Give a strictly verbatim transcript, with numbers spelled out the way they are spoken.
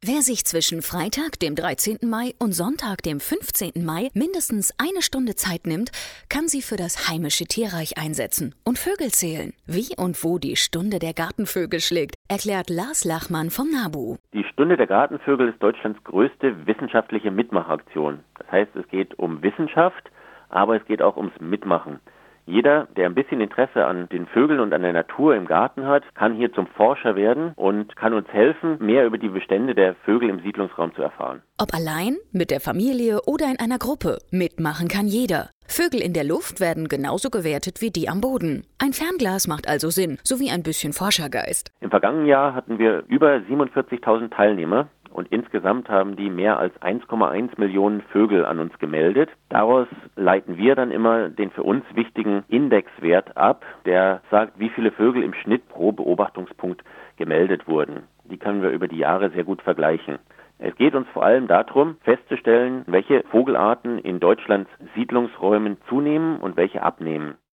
Wer sich zwischen Freitag, dem dreizehnten Mai und Sonntag, dem fünfzehnten Mai mindestens eine Stunde Zeit nimmt, kann sie für das heimische Tierreich einsetzen und Vögel zählen. Wie und wo die Stunde der Gartenvögel schlägt, erklärt Lars Lachmann vom NABU. Die Stunde der Gartenvögel ist Deutschlands größte wissenschaftliche Mitmachaktion. Das heißt, es geht um Wissenschaft, aber es geht auch ums Mitmachen. Jeder, der ein bisschen Interesse an den Vögeln und an der Natur im Garten hat, kann hier zum Forscher werden und kann uns helfen, mehr über die Bestände der Vögel im Siedlungsraum zu erfahren. Ob allein, mit der Familie oder in einer Gruppe, mitmachen kann jeder. Vögel in der Luft werden genauso gewertet wie die am Boden. Ein Fernglas macht also Sinn, sowie ein bisschen Forschergeist. Im vergangenen Jahr hatten wir über siebenundvierzigtausend Teilnehmer. Und insgesamt haben die mehr als eins Komma eins Millionen Vögel an uns gemeldet. Daraus leiten wir dann immer den für uns wichtigen Indexwert ab, der sagt, wie viele Vögel im Schnitt pro Beobachtungspunkt gemeldet wurden. Die können wir über die Jahre sehr gut vergleichen. Es geht uns vor allem darum, festzustellen, welche Vogelarten in Deutschlands Siedlungsräumen zunehmen und welche abnehmen.